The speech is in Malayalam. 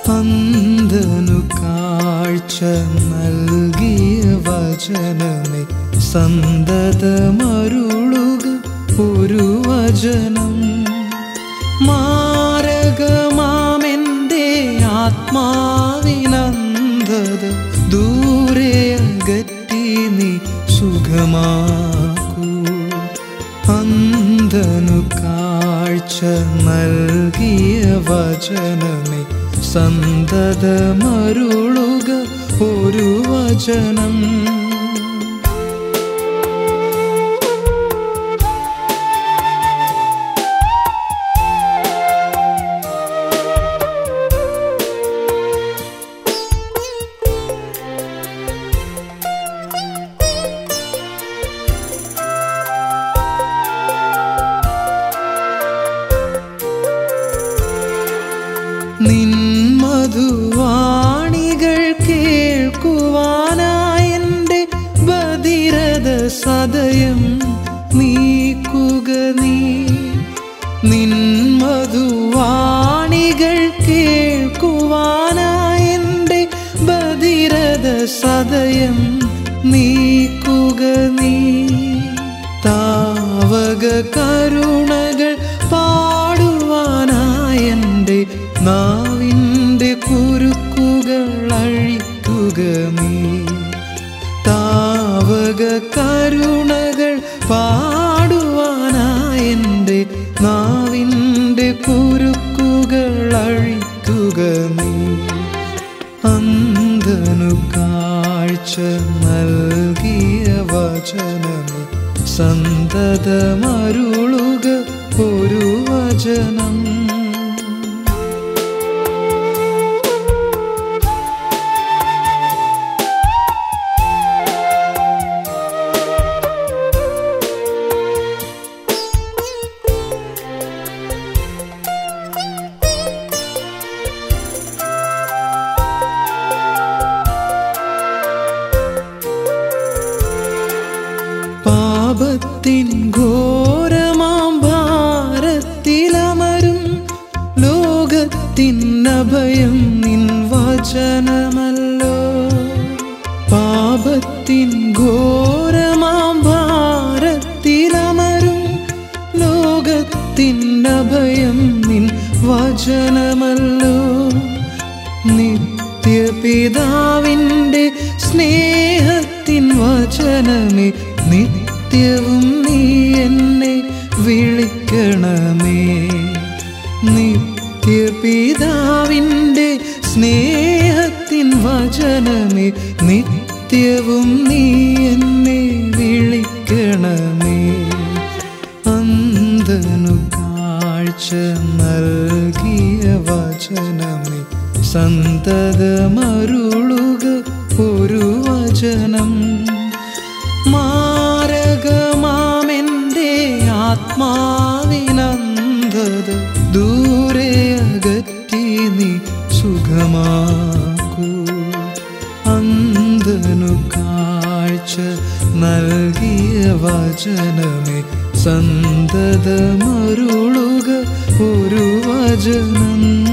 അന്ധനു കാഴ്ച നൽകിയ വചനമേ സന്തതമരുളുക ഒരു വചനം. മാരകമാമെൻ്റെ ആത്മാവിനന്ധത ദൂരെ അകറ്റി നീ സുഖമാക്കൂ. അന്ധനു കാഴ്ച നൽകിയ വചനമേ സന്തതമരുളുക ഒരു വചനം. നിൻ മധുവാണികൾ കേൾക്കുവാനായെൻ്റെ ബധിരത സദയം നീക്കുക നീ. നിൻ മധുവാണികൾ കേൾക്കുവാനായെൻ്റെ ബധിരത സദയം നീക്കുക നീ. താവക കരുണകൾ പാടുവാനായെൻ്റെ നാവിൻ്റെ കുരുക്കുകൾ അഴിക്കുക നീ. താവക കരുണകൾ പാടുവാനായെൻ്റെ നാവിൻ്റെ കുരുക്കുകൾ അഴിക്കുക നീ. അന്ധനു കാഴ്ച നൽകിയ വചനമേ സന്തതമരുളുക ഒരു വചനം. പാപത്തിൻ ഘോരമാം ഭാരത്തിലമരും ലോകത്തിൻ അഭയം നിൻ വചനമല്ലോ. പാപത്തിൻ ഘോരമാം ഭാരത്തിലമരും ലോകത്തിൻ അഭയം നിൻ വചനമല്ലോ. നിത്യപിതാവിൻ്റെ സ്നേഹത്തിൻ വചനമേ നിത്യവും നീ എന്നെ വിളിക്കണമേ. നിത്യപിതാവിൻ്റെ സ്നേഹത്തിൻ വചനമേ നിത്യവും നീ എന്നെ വിളിക്കണമേ. അന്ധനു കാഴ്ച നൽകിയ വചനമേ സന്തതമരുളുക ഒരു വചനം. മാരകമാമെൻ്റെ ആത്മാവിനന്ധത ദൂരെ അകറ്റി നീ സുഖമാക്കൂ. അന്ധനു കാഴ്ച നൽകിയ വചനമേ സന്തതമരുളുക ഒരു വചനം.